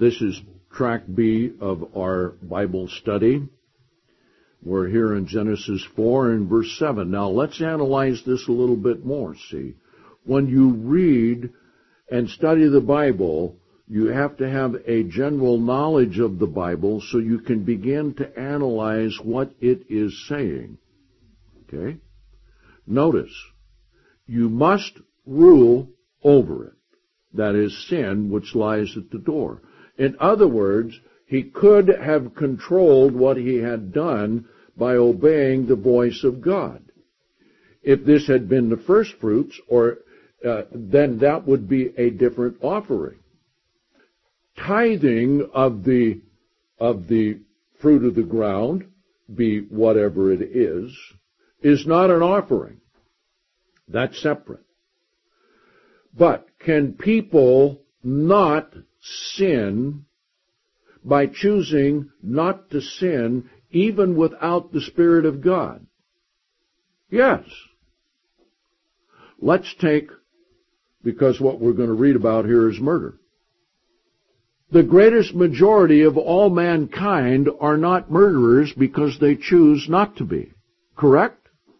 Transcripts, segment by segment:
This is track B of our Bible study. We're here in Genesis 4 and verse 7. Now let's analyze this a little bit more, see. When you read and study the Bible, you have to have a general knowledge of the Bible so you can begin to analyze what it is saying. Okay? Notice, you must rule over it. That is sin which lies at the door. In other words, he could have controlled what he had done by obeying the voice of God. If this had been the first fruits, then that would be a different offering. Tithing of the fruit of the ground, be whatever it is not an offering. That's separate. But can people not sin by choosing not to sin even without the Spirit of God? Yes. Let's take, because what we're going to read about here is murder. The greatest majority of all mankind are not murderers because they choose not to be. Correct?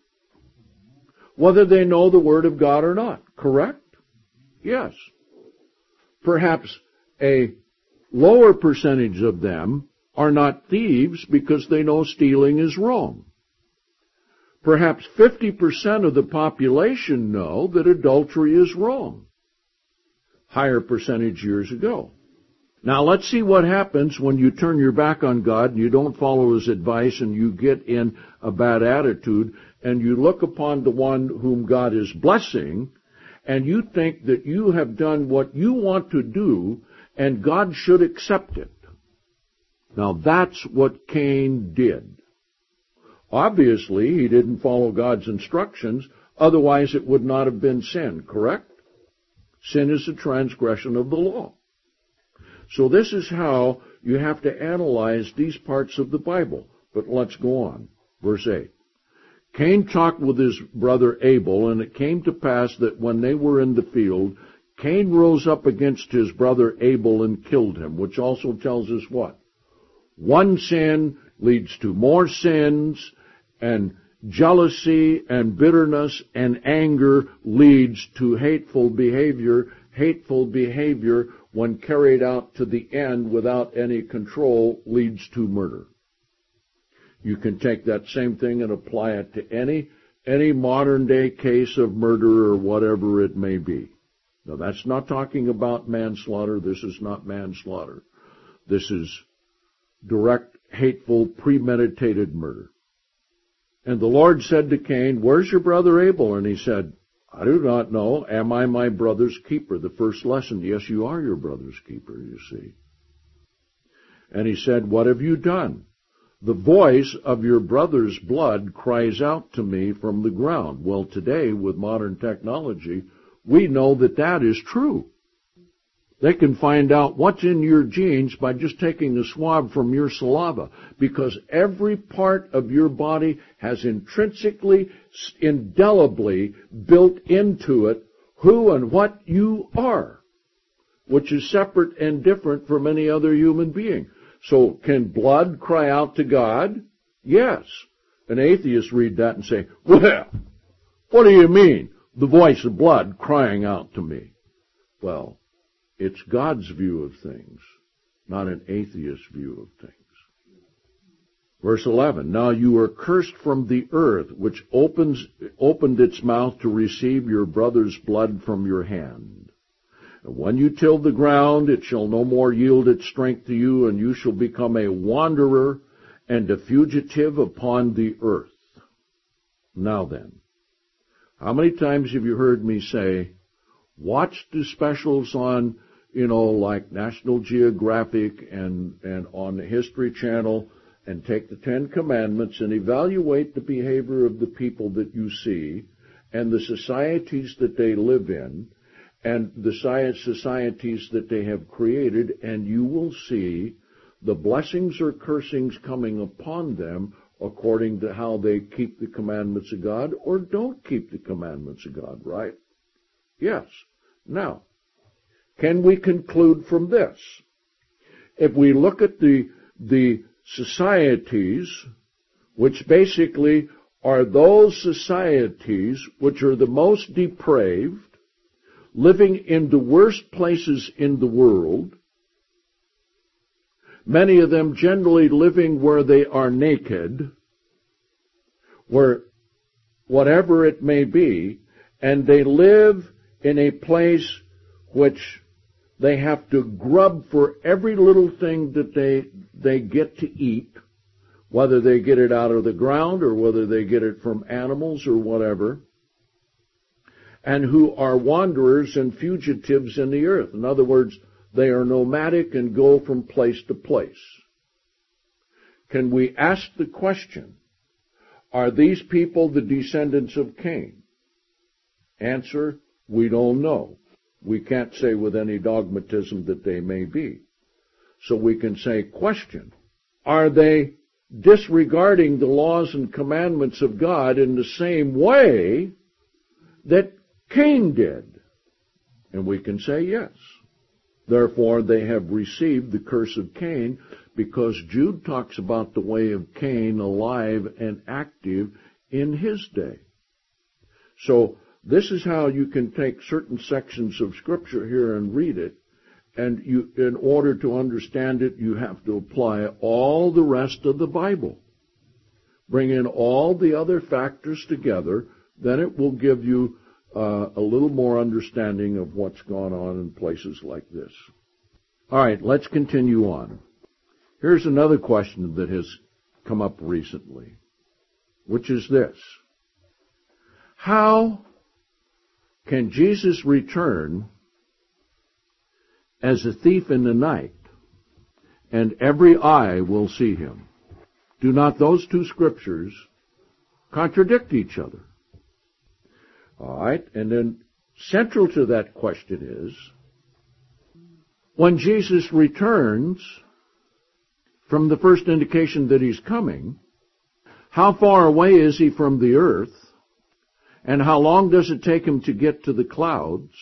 Whether they know the Word of God or not. Correct? Yes. Perhaps a lower percentage of them are not thieves because they know stealing is wrong. Perhaps 50% of the population know that adultery is wrong. Higher percentage years ago. Now let's see what happens when you turn your back on God and you don't follow His advice and you get in a bad attitude and you look upon the one whom God is blessing and you think that you have done what you want to do and God should accept it. Now that's what Cain did. Obviously, he didn't follow God's instructions, otherwise it would not have been sin, correct? Sin is a transgression of the law. So this is how you have to analyze these parts of the Bible. But let's go on. Verse 8. Cain talked with his brother Abel, and it came to pass that when they were in the field, Cain rose up against his brother Abel and killed him, which also tells us what? One sin leads to more sins, and jealousy and bitterness and anger leads to hateful behavior. Hateful behavior, when carried out to the end without any control, leads to murder. You can take that same thing and apply it to any modern day case of murder or whatever it may be. Now that's not talking about manslaughter. This is not manslaughter. This is direct, hateful, premeditated murder. And the Lord said to Cain, "Where's your brother Abel?" And he said, "I do not know. Am I my brother's keeper?" The first lesson, yes, you are your brother's keeper, you see. And he said, "What have you done?" "The voice of your brother's blood cries out to me from the ground." Well, today, with modern technology, we know that that is true. They can find out what's in your genes by just taking a swab from your saliva, because every part of your body has intrinsically, indelibly built into it who and what you are, which is separate and different from any other human being. So can blood cry out to God? Yes. An atheist read that and say, "Well, what do you mean, the voice of blood crying out to me?" Well, it's God's view of things, not an atheist's view of things. Verse 11, "Now you are cursed from the earth, which opened its mouth to receive your brother's blood from your hand. And when you till the ground, it shall no more yield its strength to you, and you shall become a wanderer and a fugitive upon the earth." Now then, how many times have you heard me say, watch the specials on, like National Geographic and on the History Channel, and take the Ten Commandments and evaluate the behavior of the people that you see and the societies that they live in and the societies that they have created, and you will see the blessings or cursings coming upon them according to how they keep the commandments of God or don't keep the commandments of God, right? Yes. Now, can we conclude from this if we look at the societies, which basically are those societies which are the most depraved, living in the worst places in the world, many of them generally living where they are naked, where whatever it may be, and they live in a place which they have to grub for every little thing that they get to eat, whether they get it out of the ground or whether they get it from animals or whatever, and who are wanderers and fugitives in the earth. In other words, they are nomadic and go from place to place. Can we ask the question, are these people the descendants of Cain? Answer, we don't know. We can't say with any dogmatism that they may be. So we can say, question, are they disregarding the laws and commandments of God in the same way that Cain did? And we can say yes. Therefore, they have received the curse of Cain, because Jude talks about the way of Cain alive and active in his day. So, this is how you can take certain sections of Scripture here and read it, and in order to understand it, you have to apply all the rest of the Bible. Bring in all the other factors together, then it will give you a little more understanding of what's gone on in places like this. All right, let's continue on. Here's another question that has come up recently, which is this. How can Jesus return as a thief in the night, and every eye will see him? Do not those two scriptures contradict each other? All right, and then central to that question is, when Jesus returns, from the first indication that he's coming, how far away is he from the earth, and how long does it take him to get to the clouds,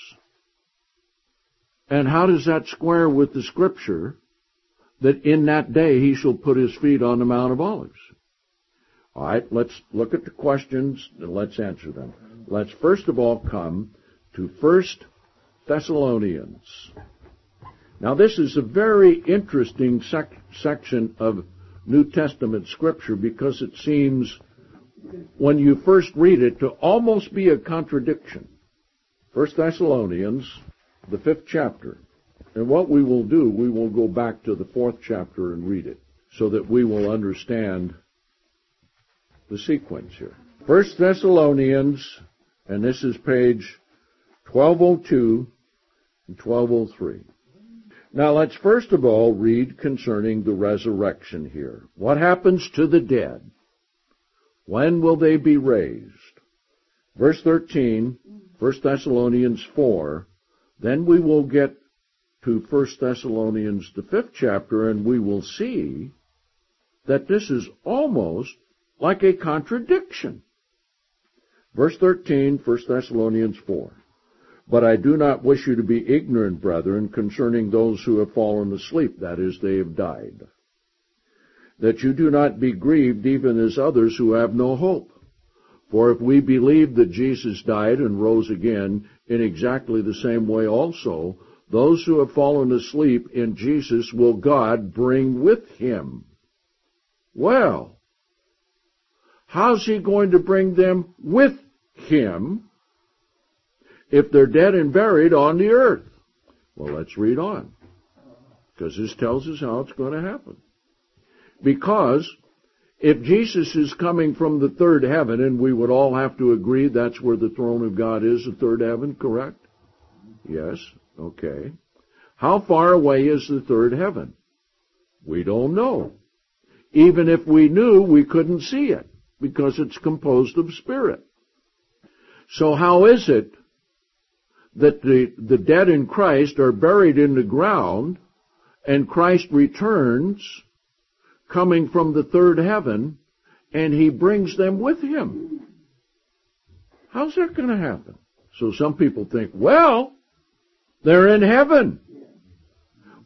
and how does that square with the scripture that in that day he shall put his feet on the Mount of Olives? All right, let's look at the questions and let's answer them. Let's first of all come to 1 Thessalonians. Now this is a very interesting section of New Testament Scripture, because it seems, when you first read it, to almost be a contradiction. 1 Thessalonians, the 5th chapter. And what we will do, we will go back to the 4th chapter and read it, so that we will understand the sequence here. 1 Thessalonians, and this is page 1202 and 1203. Now let's first of all read concerning the resurrection here. What happens to the dead? When will they be raised? Verse 13, 1 Thessalonians 4. Then we will get to 1 Thessalonians, the 5th chapter, and we will see that this is almost like a contradiction. Verse 13, 1 Thessalonians 4. But I do not wish you to be ignorant, brethren, concerning those who have fallen asleep, that is, they have died, that you do not be grieved even as others who have no hope. For if we believe that Jesus died and rose again, in exactly the same way also, those who have fallen asleep in Jesus will God bring with him. Well, how's he going to bring them with him if they're dead and buried on the earth? Well, let's read on, because this tells us how it's going to happen. Because if Jesus is coming from the third heaven, and we would all have to agree that's where the throne of God is, the third heaven, correct? Yes, okay. How far away is the third heaven? We don't know. Even if we knew, we couldn't see it, because it's composed of spirit. So how is it that the dead in Christ are buried in the ground, and Christ returns, coming from the third heaven, and he brings them with him? How's that going to happen? So some people think, well, they're in heaven.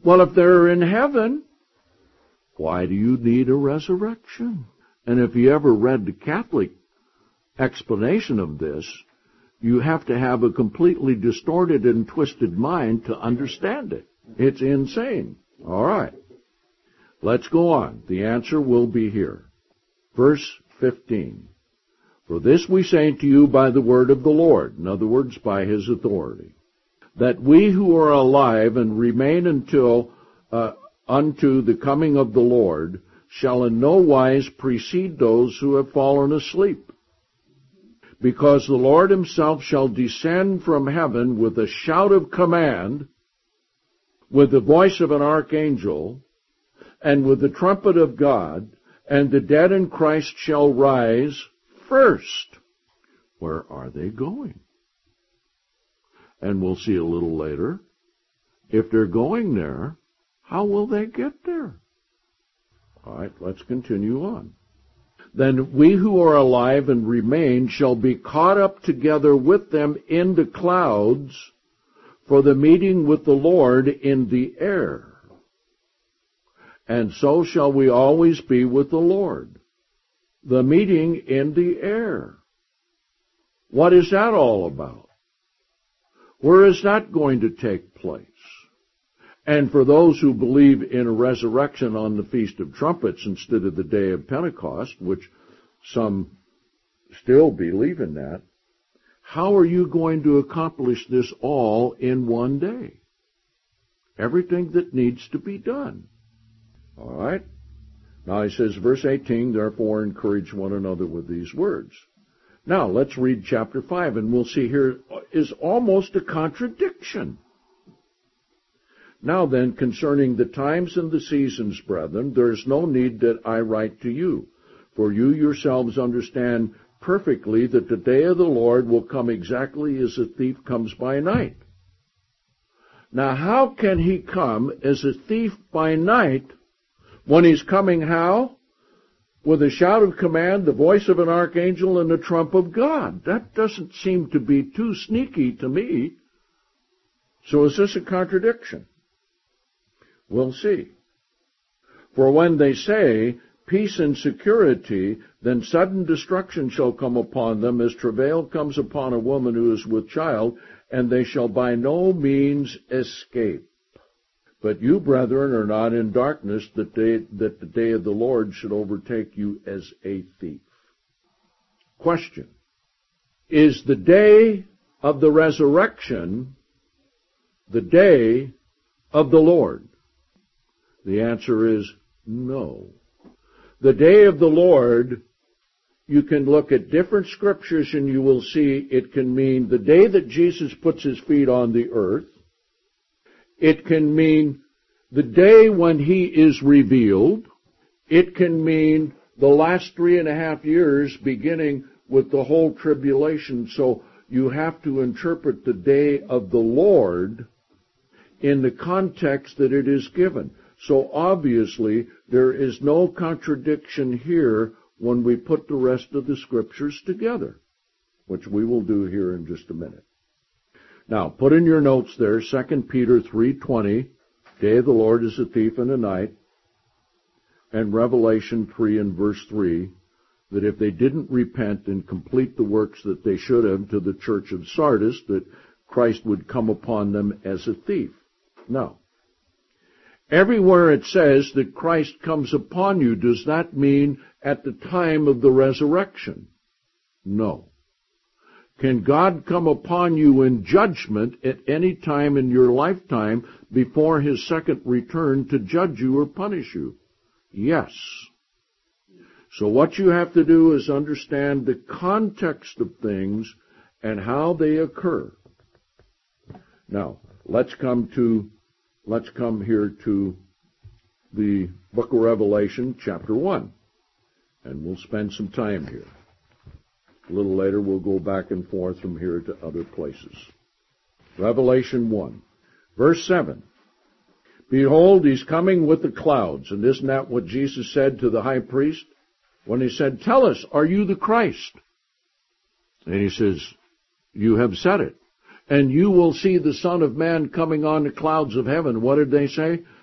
Well, if they're in heaven, why do you need a resurrection? And if you ever read the Catholic explanation of this, you have to have a completely distorted and twisted mind to understand it. It's insane. All right. Let's go on. The answer will be here. Verse 15. For this we say to you by the word of the Lord, in other words, by His authority, that we who are alive and remain unto the coming of the Lord shall in no wise precede those who have fallen asleep. Because the Lord Himself shall descend from heaven with a shout of command, with the voice of an archangel, and with the trumpet of God, and the dead in Christ shall rise first. Where are they going? And we'll see a little later, if they're going there, how will they get there? All right, let's continue on. Then we who are alive and remain shall be caught up together with them in the clouds for the meeting with the Lord in the air. And so shall we always be with the Lord. The meeting in the air. What is that all about? Where is that going to take place? And for those who believe in a resurrection on the Feast of Trumpets instead of the day of Pentecost, which some still believe in that, how are you going to accomplish this all in one day? Everything that needs to be done. All right? Now he says, verse 18, therefore encourage one another with these words. Now let's read chapter 5, and we'll see here is almost a contradiction. Now then, concerning the times and the seasons, brethren, there is no need that I write to you, for you yourselves understand perfectly that the day of the Lord will come exactly as a thief comes by night. Now how can He come as a thief by night when He's coming how? With a shout of command, the voice of an archangel, and the trump of God. That doesn't seem to be too sneaky to me. So is this a contradiction? We'll see. For when they say, peace and security, then sudden destruction shall come upon them, as travail comes upon a woman who is with child, and they shall by no means escape. But you, brethren, are not in darkness, that the day of the Lord should overtake you as a thief. Question. Is the day of the resurrection the day of the Lord? The answer is no. The day of the Lord, you can look at different scriptures and you will see it can mean the day that Jesus puts His feet on the earth. It can mean the day when He is revealed. It can mean the last 3.5 years beginning with the whole tribulation. So you have to interpret the day of the Lord in the context that it is given. So obviously, there is no contradiction here when we put the rest of the scriptures together, which we will do here in just a minute. Now, put in your notes there, 2 Peter 3:20, day of the Lord is a thief in the night, and Revelation 3 and verse 3, that if they didn't repent and complete the works that they should have to the church of Sardis, that Christ would come upon them as a thief. Now, everywhere it says that Christ comes upon you, does that mean at the time of the resurrection? No. Can God come upon you in judgment at any time in your lifetime before His second return to judge you or punish you? Yes. So what you have to do is understand the context of things and how they occur. Now, let's come here to the book of Revelation, chapter 1. And we'll spend some time here. A little later, we'll go back and forth from here to other places. Revelation 1, verse 7. Behold, He's coming with the clouds. And isn't that what Jesus said to the high priest? When He said, tell us, are you the Christ? And He says, you have said it. And you will see the Son of Man coming on the clouds of heaven. What did they say?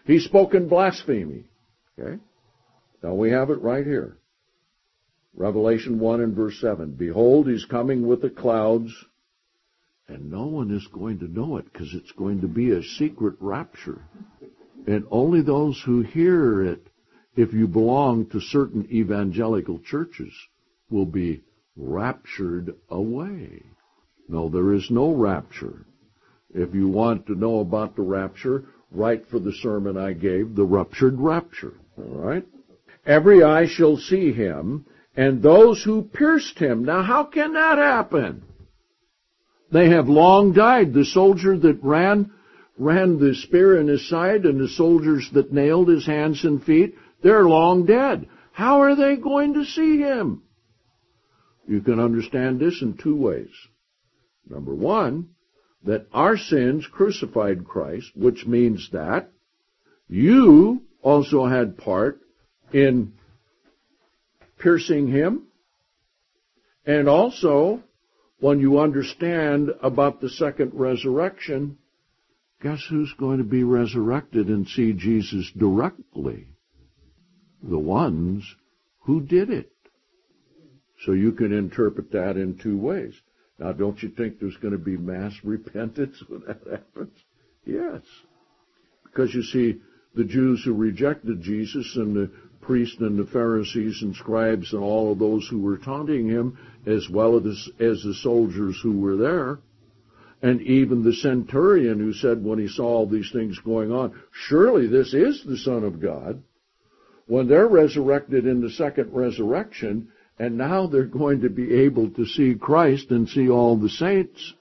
He spoke in blasphemy. Okay? Now we have it right here. Revelation 1 and verse 7. Behold, he's coming with the clouds, and no one is going to know it because it's going to be a secret rapture. And only those who hear it, if you belong to certain evangelical churches, will be raptured away. No, there is no rapture. If you want to know about the rapture, write for the sermon I gave, The Ruptured Rapture. All right? Every eye shall see him, and those who pierced him. Now, how can that happen? They have long died. The soldier that ran the spear in his side, and the soldiers that nailed his hands and feet, they're long dead. How are they going to see him? You can understand this in two ways. Number one, that our sins crucified Christ, which means that you also had part in piercing him. And also, when you understand about the second resurrection, guess who's going to be resurrected and see Jesus directly? The ones who did it. So you can interpret that in two ways. Now, don't you think there's going to be mass repentance when that happens? Yes. Because you see, the Jews who rejected Jesus and the priests and the Pharisees and scribes and all of those who were taunting him, as well as the soldiers who were there, and even the centurion who said when he saw all these things going on, surely this is the Son of God, when they're resurrected in the second resurrection, and now they're going to be able to see Christ and see all the saints.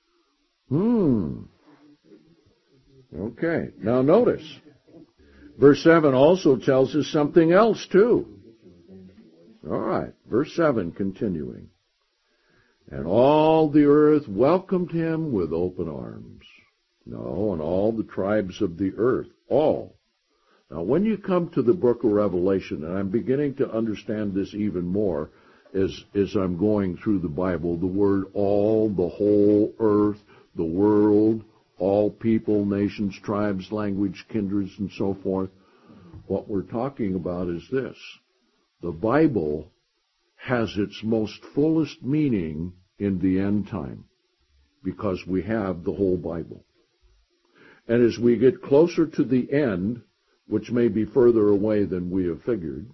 Okay, now notice. Verse 7 also tells us something else too. All right, verse 7 continuing. And all the earth welcomed him with open arms. No, and all the tribes of the earth, all. Now, when you come to the book of Revelation, and I'm beginning to understand this even more as I'm going through the Bible, the word all, the whole earth, the world, all people, nations, tribes, language, kindreds, and so forth, what we're talking about is this. The Bible has its most fullest meaning in the end time because we have the whole Bible. And as we get closer to the end, which may be further away than we have figured,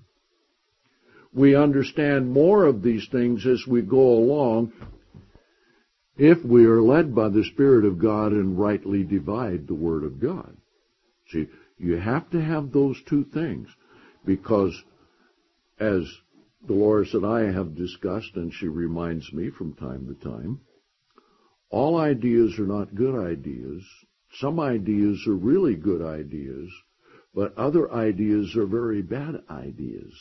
we understand more of these things as we go along if we are led by the Spirit of God and rightly divide the Word of God. See, you have to have those two things because as Dolores and I have discussed, and she reminds me from time to time, all ideas are not good ideas. Some ideas are really good ideas, but other ideas are very bad ideas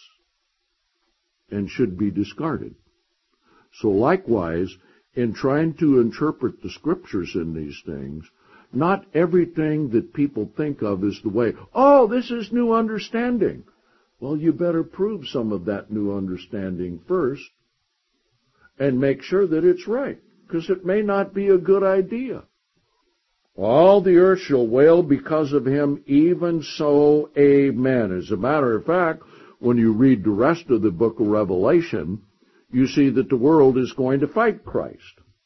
and should be discarded. So likewise, in trying to interpret the Scriptures in these things, not everything that people think of is the way, oh, this is new understanding. Well, you better prove some of that new understanding first and make sure that it's right, because it may not be a good idea. All the earth shall wail because of him, even so, amen. As a matter of fact, when you read the rest of the book of Revelation, you see that the world is going to fight Christ.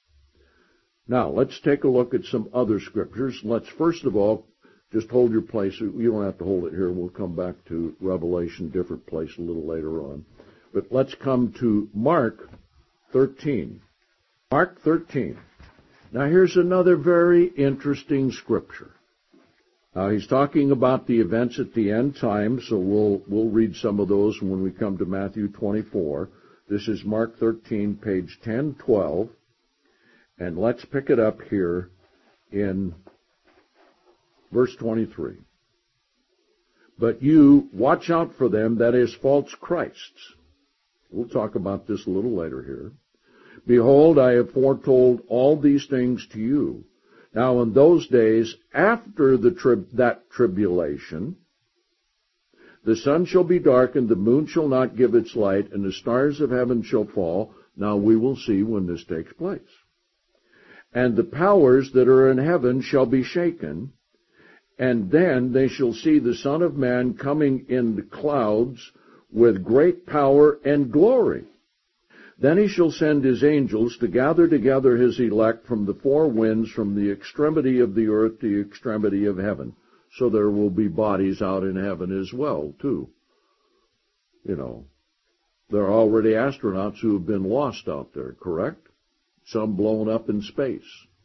Now, let's take a look at some other scriptures. Let's first of all, just hold your place. You don't have to hold it here. We'll come back to Revelation, different place a little later on. But let's come to Mark 13. Mark 13. Now, here's another very interesting scripture. Now, he's talking about the events at the end time, so we'll read some of those when we come to Matthew 24. This is Mark 13, page 1012, and let's pick it up here in verse 23. But you watch out for them, that is, false Christs. We'll talk about this a little later here. Behold, I have foretold all these things to you. Now in those days, after that tribulation, the sun shall be darkened, the moon shall not give its light, and the stars of heaven shall fall. Now we will see when this takes place. And the powers that are in heaven shall be shaken. And then they shall see the Son of Man coming in the clouds with great power and glory. Then he shall send his angels to gather together his elect from the four winds, from the extremity of the earth to the extremity of heaven. So there will be bodies out in heaven as well, too. You know, there are already astronauts who have been lost out there, correct? Some blown up in space.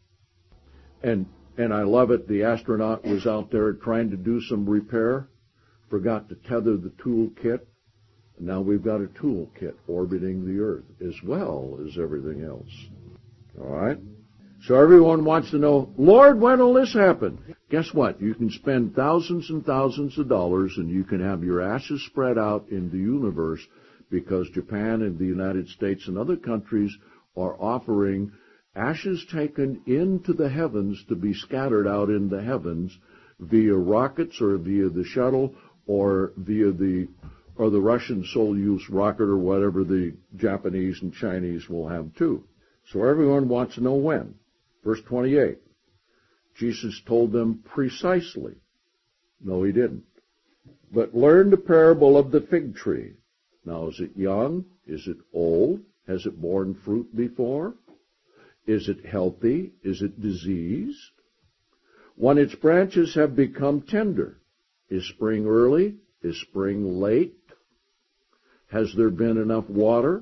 And I love it, the astronaut was out there trying to do some repair, forgot to tether the tool kit, and now we've got a tool kit orbiting the Earth as well as everything else. All right? So everyone wants to know, Lord, when will this happen? Guess what? You can spend thousands and thousands of dollars and you can have your ashes spread out in the universe because Japan and the United States and other countries are offering ashes taken into the heavens to be scattered out in the heavens via rockets or via the shuttle or via the Russian Soyuz rocket or whatever the Japanese and Chinese will have too. So everyone wants to know when. Verse 28. Jesus told them precisely. No, he didn't. But learn the parable of the fig tree. Now, is it young? Is it old? Has it borne fruit before? Is it healthy? Is it diseased? When its branches have become tender, is spring early? Is spring late? Has there been enough water?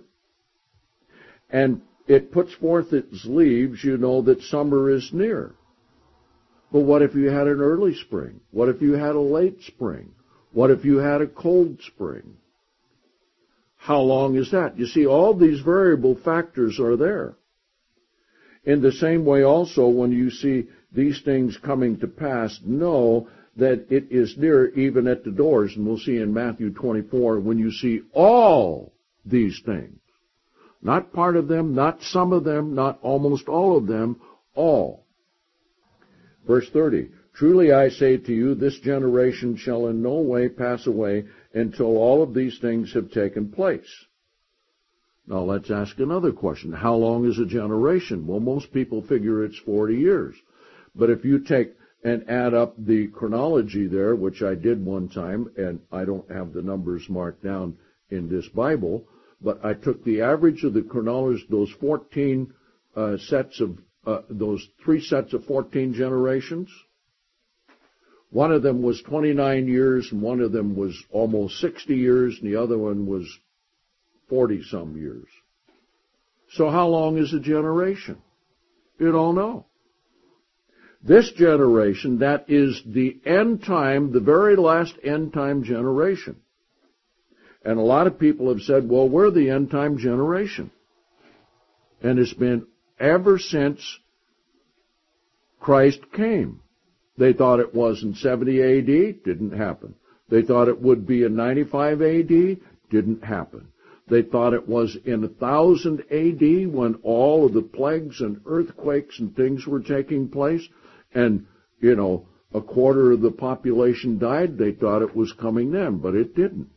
And it puts forth its leaves, you know that summer is near. But what if you had an early spring? What if you had a late spring? What if you had a cold spring? How long is that? You see, all these variable factors are there. In the same way also, when you see these things coming to pass, know that it is near even at the doors. And we'll see in Matthew 24, when you see all these things. Not part of them, not some of them, not almost all of them, all. Verse 30, truly I say to you, this generation shall in no way pass away until all of these things have taken place. Now let's ask another question. How long is a generation? Well, most people figure it's 40 years. But if you take and add up the chronology there, which I did one time, and I don't have the numbers marked down in this Bible, but I took the average of the chronology, those 14 those 3 sets of 14 generations. One of them was 29 years, and one of them was almost 60 years, and the other one was 40-some years. So how long is a generation? You don't know. This generation, that is the end time, the very last end time generation. And a lot of people have said, well, we're the end time generation. And it's been ever since Christ came. They thought it was in 70 A.D., didn't happen. They thought it would be in 95 A.D., didn't happen. They thought it was in 1000 A.D. when all of the plagues and earthquakes and things were taking place, and, you know, a quarter of the population died. They thought it was coming then, but it didn't.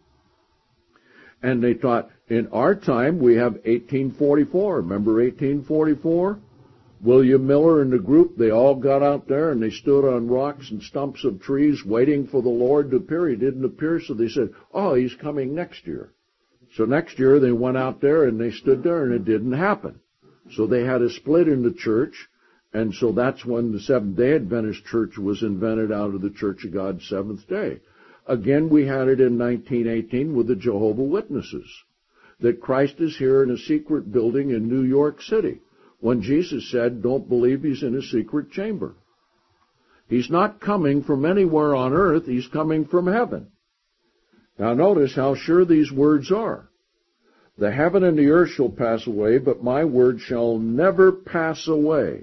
And they thought, in our time, we have 1844. Remember 1844? William Miller and the group, they all got out there and they stood on rocks and stumps of trees waiting for the Lord to appear. He didn't appear, so they said, oh, he's coming next year. So next year they went out there and they stood there and it didn't happen. So they had a split in the church, and so that's when the Seventh-day Adventist Church was invented out of the Church of God Seventh Day. Again, we had it in 1918 with the Jehovah's Witnesses, that Christ is here in a secret building in New York City, when Jesus said, don't believe he's in a secret chamber. He's not coming from anywhere on earth, he's coming from heaven. Now notice how sure these words are. The heaven and the earth shall pass away, but my word shall never pass away.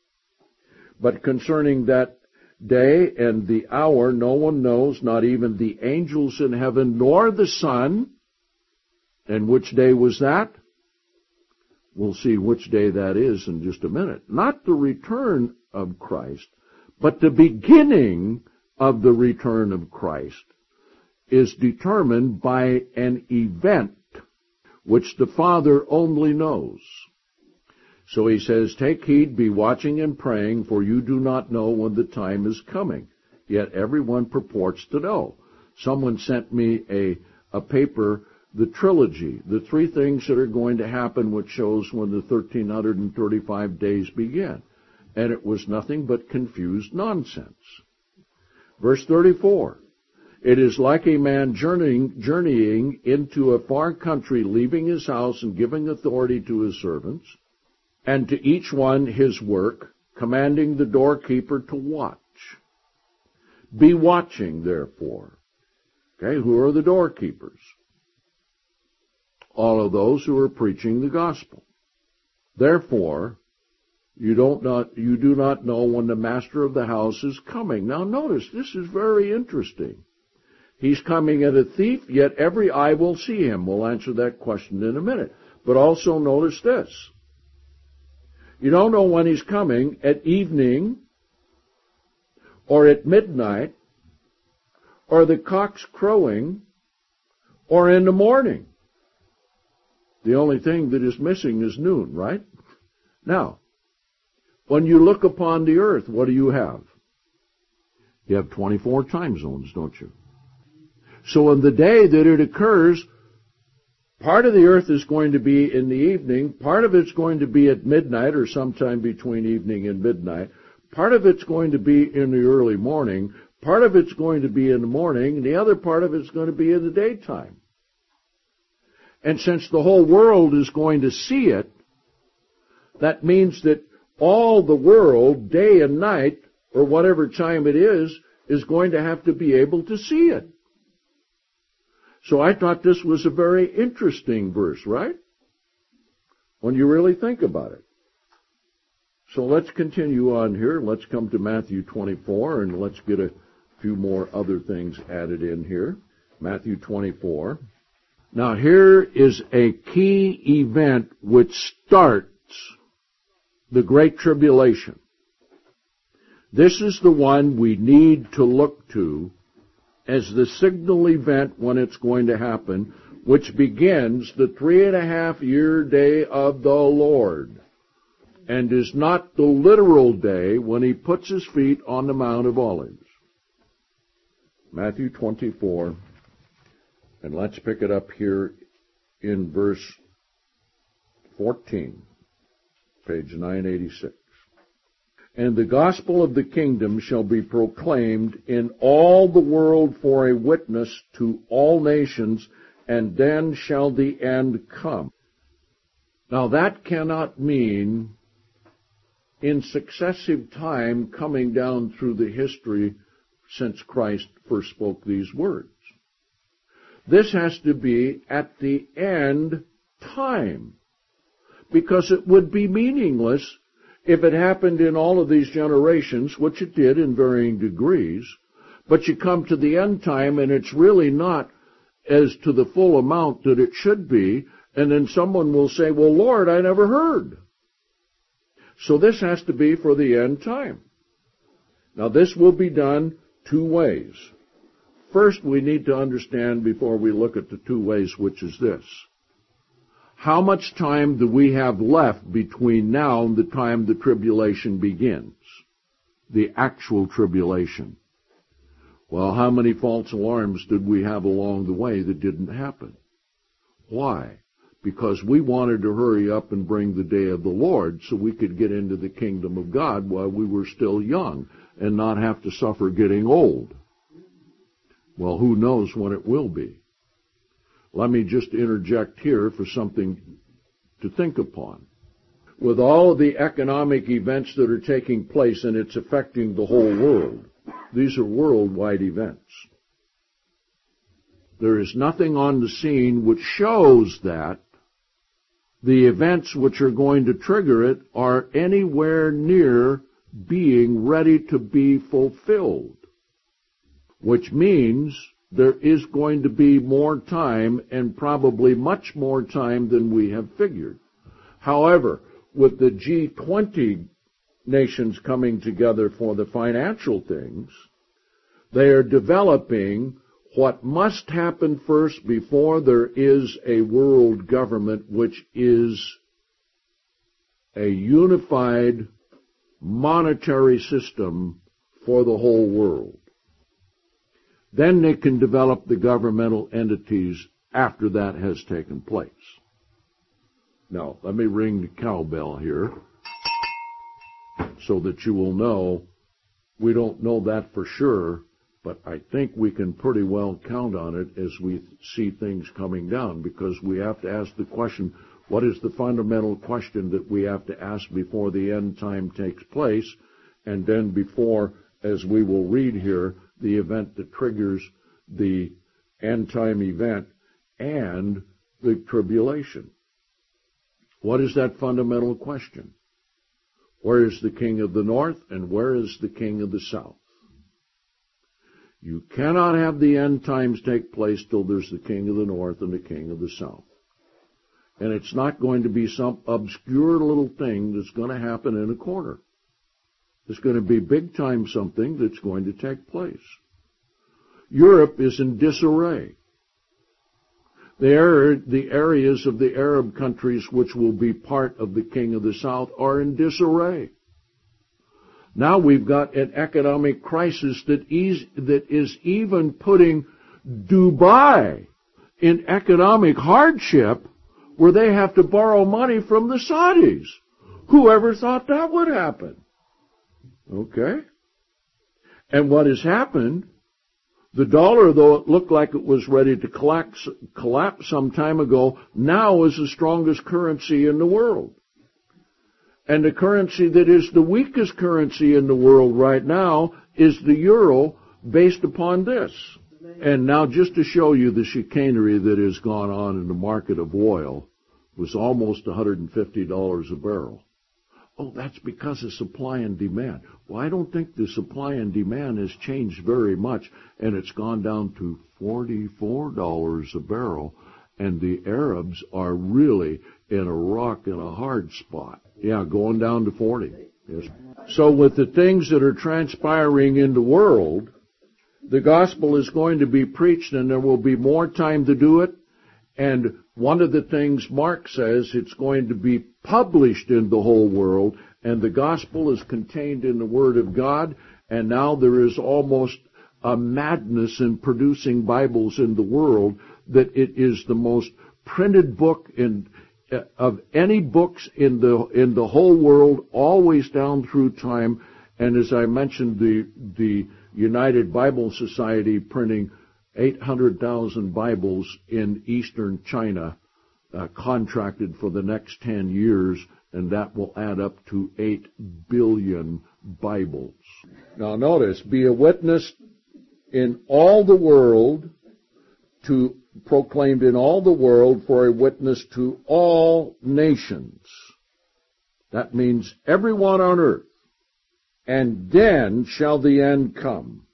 But concerning that day and the hour no one knows, not even the angels in heaven, nor the Son. And which day was that? We'll see which day that is in just a minute. Not the return of Christ, but the beginning of the return of Christ is determined by an event which the Father only knows. So he says, take heed, be watching and praying, for you do not know when the time is coming. yet everyone purports to know. Someone sent me a paper, the trilogy, the 3 things that are going to happen, which shows when the 1335 days begin. And it was nothing but confused nonsense. Verse 34, it is like a man journeying into a far country, leaving his house and giving authority to his servants, and to each one his work, commanding the doorkeeper to watch. Be watching, therefore. Okay, who are the doorkeepers? All of those who are preaching the gospel. Therefore, you do not know when the master of the house is coming. Now notice, this is very interesting. He's coming as a thief, yet every eye will see him. We'll answer that question in a minute. But also notice this. You don't know when he's coming, at evening, or at midnight, or the cock's crowing, or in the morning. The only thing that is missing is noon, right? Now, when you look upon the earth, what do you have? You have 24 time zones, don't you? So on the day that it occurs, part of the earth is going to be in the evening, part of it's going to be at midnight or sometime between evening and midnight, part of it's going to be in the early morning, part of it's going to be in the morning, and the other part of it's going to be in the daytime. And since the whole world is going to see it, that means that all the world, day and night, or whatever time it is going to have to be able to see it. So I thought this was a very interesting verse, right? When you really think about it. So let's continue on here. Let's come to Matthew 24, and let's get a few more other things added in here. Matthew 24. Now here is a key event which starts the Great Tribulation. This is the one we need to look to as the signal event when it's going to happen, which begins the 3.5-year day of the Lord, and is not the literal day when he puts his feet on the Mount of Olives. Matthew 24, and let's pick it up here in verse 14, page 986. And the gospel of the kingdom shall be proclaimed in all the world for a witness to all nations, and then shall the end come. Now that cannot mean in successive time coming down through the history since Christ first spoke these words. This has to be at the end time, because it would be meaningless if it happened in all of these generations, which it did in varying degrees, but you come to the end time and it's really not as to the full amount that it should be, and then someone will say, well, Lord, I never heard. So this has to be for the end time. Now this will be done 2 ways. First, we need to understand before we look at the 2 ways, which is this. How much time do we have left between now and the time the tribulation begins? The actual tribulation. Well, how many false alarms did we have along the way that didn't happen? Why? Because we wanted to hurry up and bring the day of the Lord so we could get into the kingdom of God while we were still young and not have to suffer getting old. Well, who knows when it will be? Let me just interject here for something to think upon. With all of the economic events that are taking place, and it's affecting the whole world, these are worldwide events. There is nothing on the scene which shows that the events which are going to trigger it are anywhere near being ready to be fulfilled, which means there is going to be more time, and probably much more time than we have figured. However, with the G20 nations coming together for the financial things, they are developing what must happen first before there is a world government, which is a unified monetary system for the whole world. Then they can develop the governmental entities after that has taken place. Now, let me ring the cowbell here so that you will know. We don't know that for sure, but I think we can pretty well count on it as we see things coming down, because we have to ask the question, what is the fundamental question that we have to ask before the end time takes place, and then before, as we will read here, the event that triggers the end time event and the tribulation. What is that fundamental question? Where is the king of the north and where is the king of the south? You cannot have the end times take place till there's the king of the north and the king of the south. And it's not going to be some obscure little thing that's going to happen in a corner. It's going to be big time something that's going to take place. Europe is in disarray. The areas of the Arab countries which will be part of the king of the south are in disarray. Now we've got an economic crisis that is even putting Dubai in economic hardship, where they have to borrow money from the Saudis. Whoever thought that would happen? Okay. And what has happened, the dollar, though it looked like it was ready to collapse some time ago, now is the strongest currency in the world. And the currency that is the weakest currency in the world right now is the euro, based upon this. And now, just to show you the chicanery that has gone on in the market of oil, was almost $150 a barrel. Oh, that's because of supply and demand. Well, I don't think the supply and demand has changed very much, and it's gone down to $44 a barrel, and the Arabs are really in a rock and a hard spot. Yeah, going down to 40. Yes. So with the things that are transpiring in the world, the gospel is going to be preached, and there will be more time to do it. And one of the things Mark says, it's going to be published in the whole world, and the gospel is contained in the Word of God, and now there is almost a madness in producing Bibles in the world, that it is the most printed book of any books in the whole world, always down through time. And as I mentioned, the United Bible Society printing 800,000 Bibles in eastern China, contracted for the next 10 years, and that will add up to 8 billion Bibles. Now notice, be a witness in all the world, proclaimed in all the world for a witness to all nations. That means everyone on earth. And then shall the end come.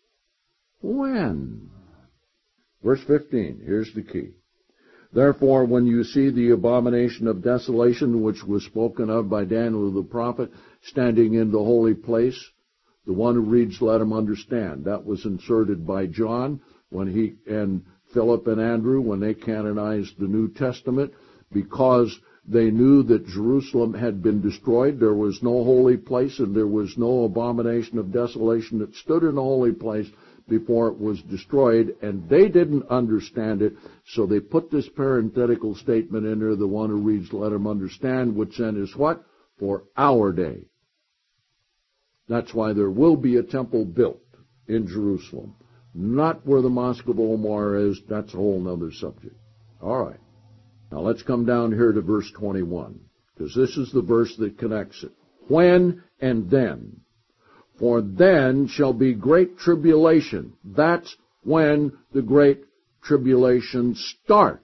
When? Verse 15, here's the key. Therefore, when you see the abomination of desolation, which was spoken of by Daniel the prophet, standing in the holy place, the one who reads, let him understand. That was inserted by John when he and Philip and Andrew, when they canonized the New Testament, because they knew that Jerusalem had been destroyed. There was no holy place, and there was no abomination of desolation that stood in the holy place before it was destroyed, and they didn't understand it, so they put this parenthetical statement in there, the one who reads, let him understand, which then is what? For our day. That's why there will be a temple built in Jerusalem. Not where the Mosque of Omar is. That's a whole other subject. All right. Now let's come down here to verse 21, because this is the verse that connects it. When and then. For then shall be great tribulation. That's when the great tribulation starts.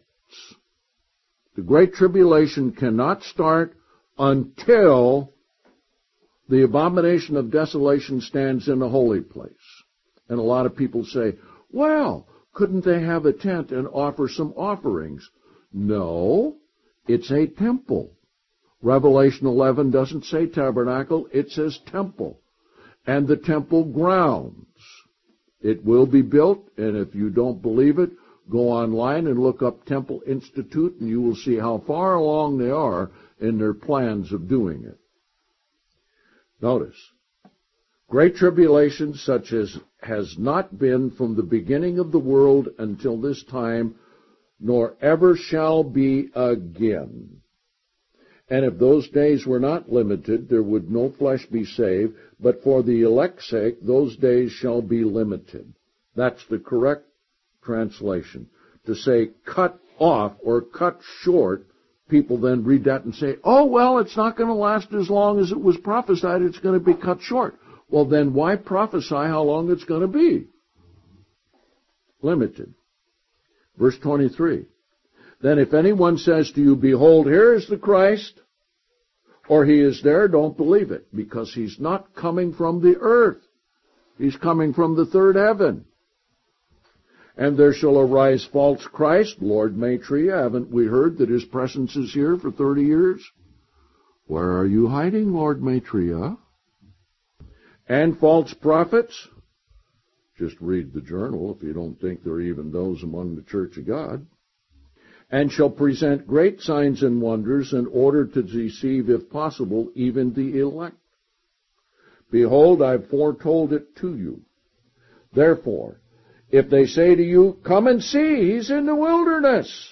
The great tribulation cannot start until the abomination of desolation stands in the holy place. And a lot of people say, well, couldn't they have a tent and offer some offerings? No, it's a temple. Revelation 11 doesn't say tabernacle, it says temple. And the temple grounds. It will be built, and if you don't believe it, go online and look up Temple Institute, and you will see how far along they are in their plans of doing it. Notice, great tribulation such as has not been from the beginning of the world until this time, nor ever shall be again. And if those days were not limited, there would no flesh be saved, but for the elect's sake, those days shall be limited. That's the correct translation. To say cut off or cut short, people then read that and say, oh, well, it's not going to last as long as it was prophesied, it's going to be cut short. Well, then why prophesy how long it's going to be? Limited. Verse 23. Then if anyone says to you, behold, here is the Christ, or he is there, don't believe it, because he's not coming from the earth. He's coming from the third heaven. And there shall arise false Christ, Lord Maitreya, haven't we heard that his presence is here for 30 years? Where are you hiding, Lord Maitreya? And false prophets? Just read the journal if you don't think there are even those among the Church of God. And shall present great signs and wonders in order to deceive, if possible, even the elect. Behold, I've foretold it to you. Therefore, if they say to you, come and see, he's in the wilderness.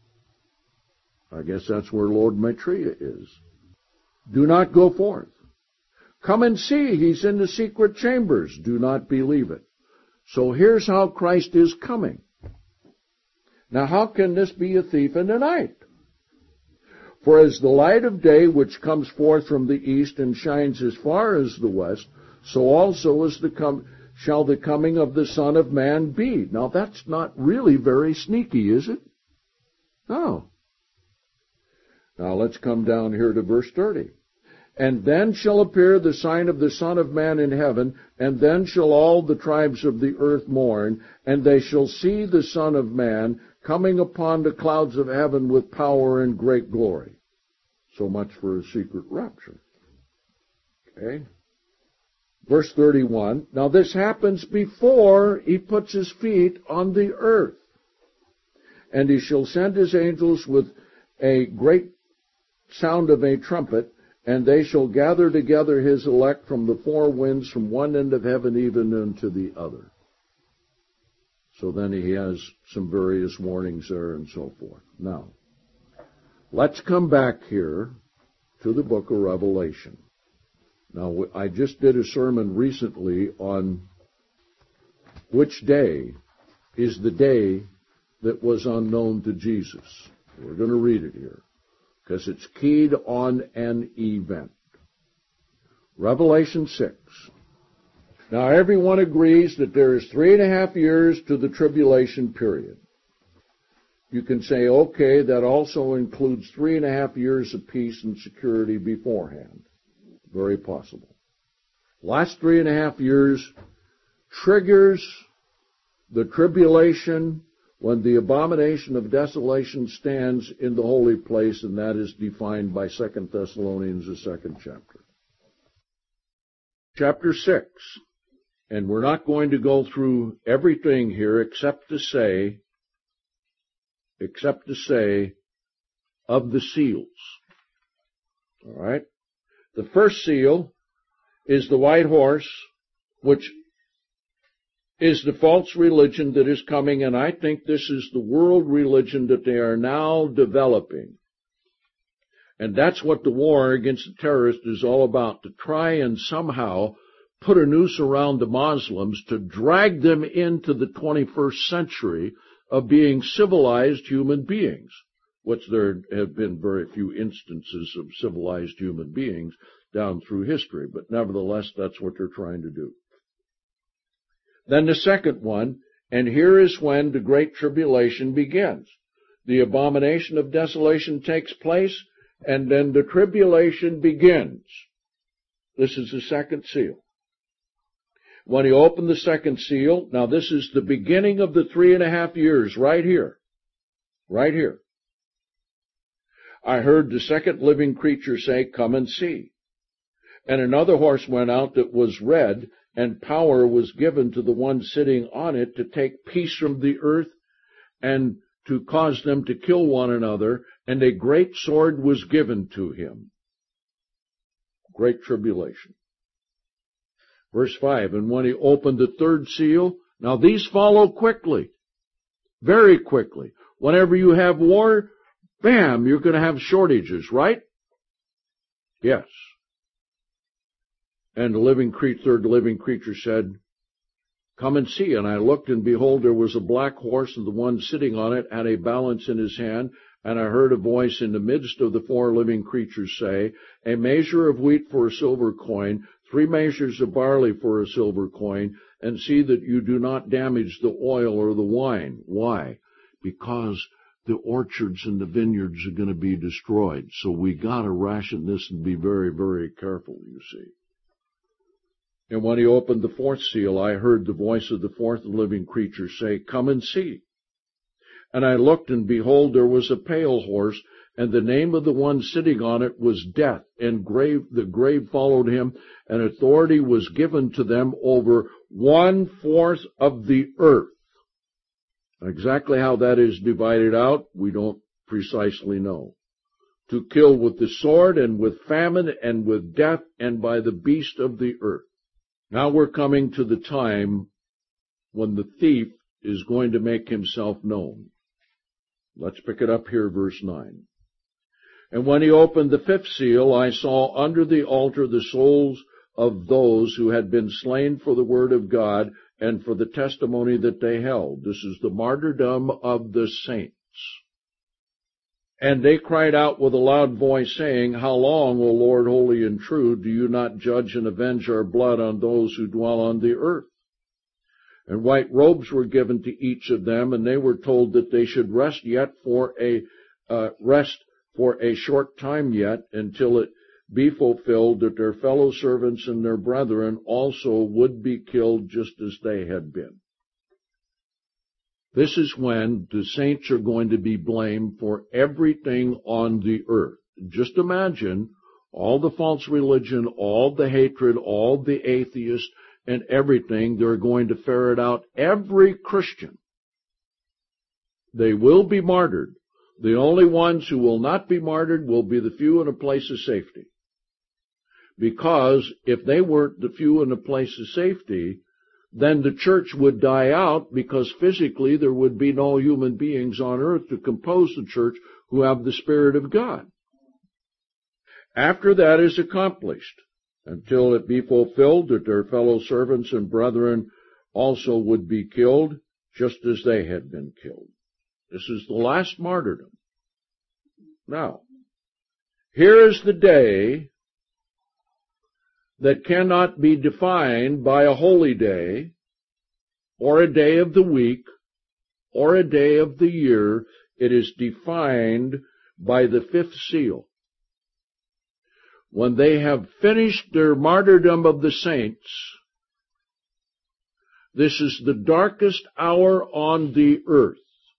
I guess that's where Lord Maitreya is. Do not go forth. Come and see, he's in the secret chambers. Do not believe it. So here's how Christ is coming. Now how can this be a thief in the night? For as the light of day which comes forth from the east and shines as far as the west, so also is shall the coming of the Son of Man be. Now that's not really very sneaky, is it? No. Now let's come down here to verse 30. And then shall appear the sign of the Son of Man in heaven, and then shall all the tribes of the earth mourn, and they shall see the Son of Man coming upon the clouds of heaven with power and great glory. So much for a secret rapture. Okay. Verse 31, now this happens before he puts his feet on the earth. And he shall send his angels with a great sound of a trumpet, and they shall gather together his elect from the four winds, from one end of heaven even unto the other. So then he has some various warnings there and so forth. Now, let's come back here to the book of Revelation. Now, I just did a sermon recently on which day is the day that was unknown to Jesus. We're going to read it here, because it's keyed on an event. Revelation 6. Now everyone agrees that there is 3.5 years to the tribulation period. You can say, okay, that also includes 3.5 years of peace and security beforehand. Very possible. Last 3.5 years triggers the tribulation when the abomination of desolation stands in the holy place, and that is defined by 2 Thessalonians, the 2nd chapter. Chapter 6. And we're not going to go through everything here except to say of the seals. All right? The first seal is the white horse, which is the false religion that is coming, and I think this is the world religion that they are now developing. And that's what the war against the terrorists is all about, to try and somehow put a noose around the Muslims to drag them into the 21st century of being civilized human beings, which there have been very few instances of civilized human beings down through history, but nevertheless, that's what they're trying to do. Then the second one, and here is when the Great Tribulation begins. The abomination of desolation takes place, and then the tribulation begins. This is the second seal. When he opened the second seal, now this is the beginning of the 3.5 years, right here. Right here. I heard the second living creature say, come and see. And another horse went out that was red, and power was given to the one sitting on it to take peace from the earth and to cause them to kill one another, and a great sword was given to him. Great tribulation. Verse 5, and when he opened the third seal, now these follow quickly, very quickly. Whenever you have war, bam, you're going to have shortages, right? Yes. And the third living creature said, come and see. And I looked, and behold, there was a black horse, and the one sitting on it had a balance in his hand. And I heard a voice in the midst of the four living creatures say, a measure of wheat for a silver coin, 3 measures of barley for a silver coin, and see that you do not damage the oil or the wine. Why? Because the orchards and the vineyards are going to be destroyed. So we got to ration this and be very, very careful, you see. And when he opened the fourth seal, I heard the voice of the fourth living creature say, come and see. And I looked, and behold, there was a pale horse, and the name of the one sitting on it was Death, and the grave followed him, and authority was given to them over 1/4 of the earth. Exactly how that is divided out, we don't precisely know. To kill with the sword, and with famine, and with death, and by the beast of the earth. Now we're coming to the time when the thief is going to make himself known. Let's pick it up here, verse 9. And when he opened the fifth seal, I saw under the altar the souls of those who had been slain for the word of God and for the testimony that they held. This is the martyrdom of the saints. And they cried out with a loud voice, saying, how long, O Lord, holy and true, do you not judge and avenge our blood on those who dwell on the earth? And white robes were given to each of them, and they were told that they should rest for a short time yet, until it be fulfilled that their fellow servants and their brethren also would be killed just as they had been. This is when the saints are going to be blamed for everything on the earth. Just imagine all the false religion, all the hatred, all the atheists, and everything. They're going to ferret out every Christian. They will be martyred. The only ones who will not be martyred will be the few in a place of safety. Because if they weren't the few in a place of safety, then the church would die out, because physically there would be no human beings on earth to compose the church who have the Spirit of God. After that is accomplished, until it be fulfilled that their fellow servants and brethren also would be killed, just as they had been killed. This is the last martyrdom. Now, here is the day that cannot be defined by a holy day, or a day of the week, or a day of the year. It is defined by the fifth seal. When they have finished their martyrdom of the saints, this is the darkest hour on the earth.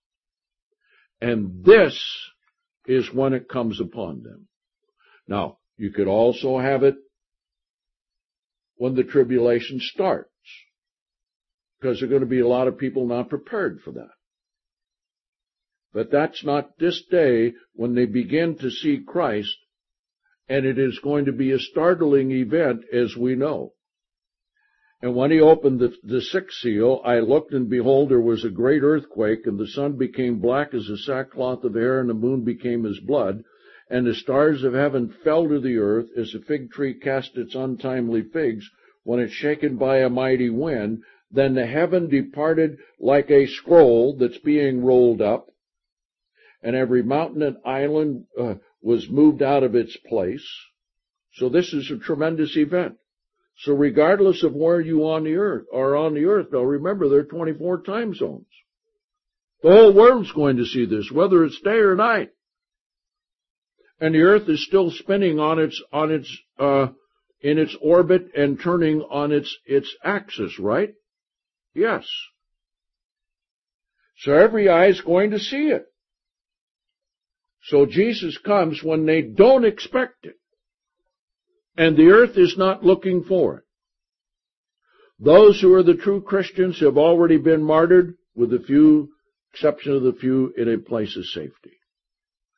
And this is when it comes upon them. Now, you could also have it when the tribulation starts, because there are going to be a lot of people not prepared for that. But that's not this day when they begin to see Christ, and it is going to be a startling event, as we know. And when he opened the sixth seal, I looked, and behold, there was a great earthquake, and the sun became black as a sackcloth of hair, and the moon became as blood, and the stars of heaven fell to the earth, as a fig tree casts its untimely figs when it's shaken by a mighty wind. Then the heaven departed like a scroll that's being rolled up, and every mountain and island was moved out of its place. So this is a tremendous event. So regardless of where you are on the earth, now remember there are 24 time zones. The whole world's going to see this, whether it's day or night. And the earth is still spinning in its orbit and turning on its axis, right? Yes. So every eye is going to see it. So Jesus comes when they don't expect it. And the earth is not looking for it. Those who are the true Christians have already been martyred, with the exception of the few, in a place of safety.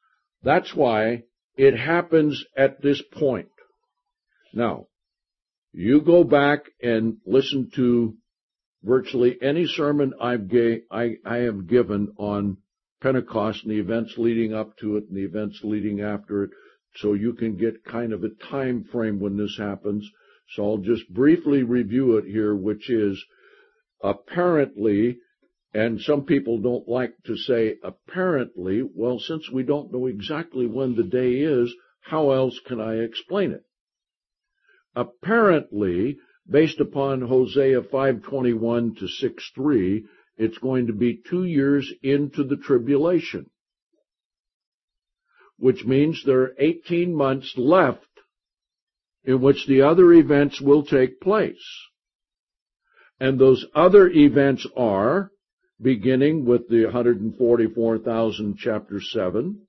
That's why it happens at this point. Now, You go back and listen to virtually any sermon I have given on Pentecost and the events leading up to it and the events leading after it, so you can get kind of a time frame when this happens. So I'll just briefly review it here, which is apparently, and some people don't like to say apparently. Well, since we don't know exactly when the day is, how else can I explain it? Apparently, based upon Hosea 5:21 to 6:3, it's going to be 2 years into the tribulation, which means there are 18 months left in which the other events will take place. And those other events are, beginning with the 144,000, chapter 7,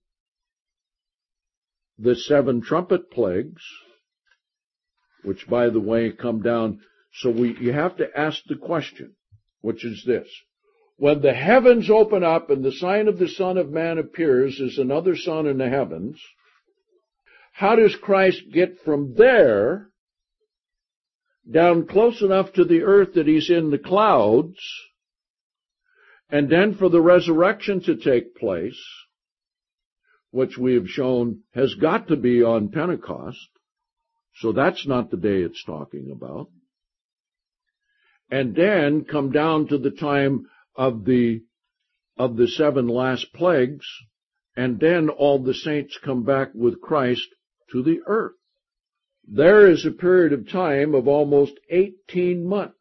the 7 trumpet plagues, which, by the way, come down. So you have to ask the question, which is this. When the heavens open up and the sign of the Son of Man appears as another sun in the heavens, how does Christ get from there down close enough to the earth that he's in the clouds, and then for the resurrection to take place, which we have shown has got to be on Pentecost, so that's not the day it's talking about, and then come down to the time of the 7 last plagues, and then all the saints come back with Christ to the earth. There is a period of time of almost 18 months,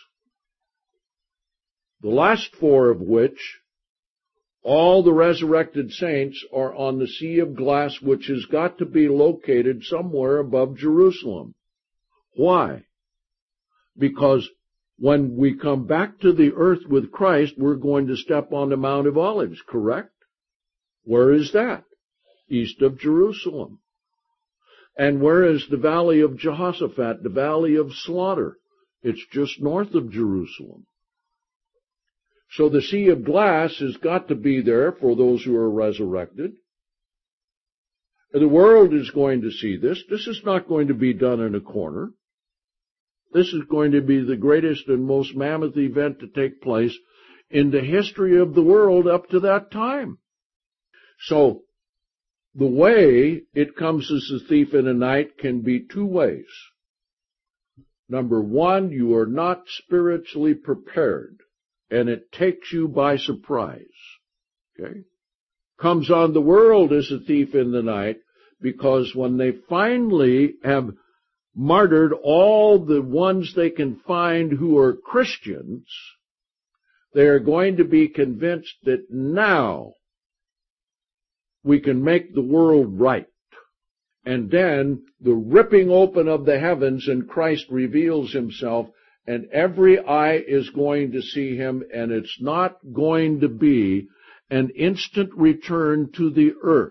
the last 4 of which all the resurrected saints are on the Sea of Glass, which has got to be located somewhere above Jerusalem. Why? Because when we come back to the earth with Christ, we're going to step on the Mount of Olives, correct? Where is that? East of Jerusalem. And where is the Valley of Jehoshaphat, the Valley of Slaughter? It's just north of Jerusalem. So the Sea of Glass has got to be there for those who are resurrected. The world is going to see this. This is not going to be done in a corner. This is going to be the greatest and most mammoth event to take place in the history of the world up to that time. So the way it comes as a thief in the night can be 2 ways. Number 1, you are not spiritually prepared, and it takes you by surprise. Okay? Comes on the world as a thief in the night, because when they finally have martyred all the ones they can find who are Christians, they are going to be convinced that now we can make the world right. And then the ripping open of the heavens, and Christ reveals himself, and every eye is going to see him, and it's not going to be an instant return to the earth.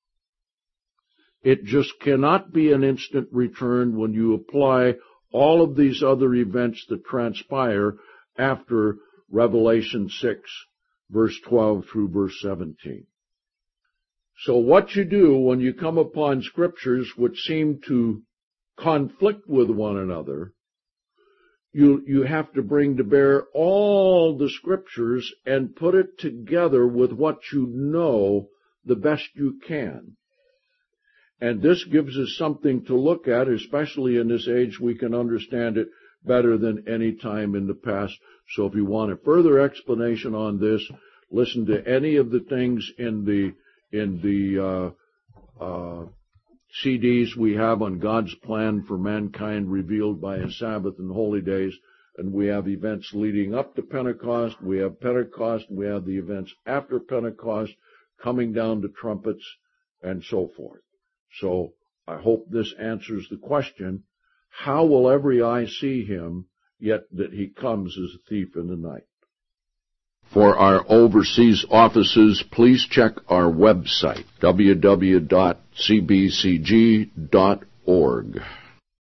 It just cannot be an instant return when you apply all of these other events that transpire after Revelation 6, verse 12 through verse 17. So what you do when you come upon scriptures which seem to conflict with one another, you have to bring to bear all the scriptures and put it together with what you know the best you can. And this gives us something to look at, especially in this age. We can understand it better than any time in the past. So if you want a further explanation on this, listen to any of the things in the CDs we have on God's plan for mankind revealed by His Sabbath and holy days. And we have events leading up to Pentecost. We have Pentecost. We have the events after Pentecost, coming down to trumpets, and so forth. So I hope this answers the question, how will every eye see him, yet that he comes as a thief in the night? For our overseas offices, please check our website, www.cbcg.org.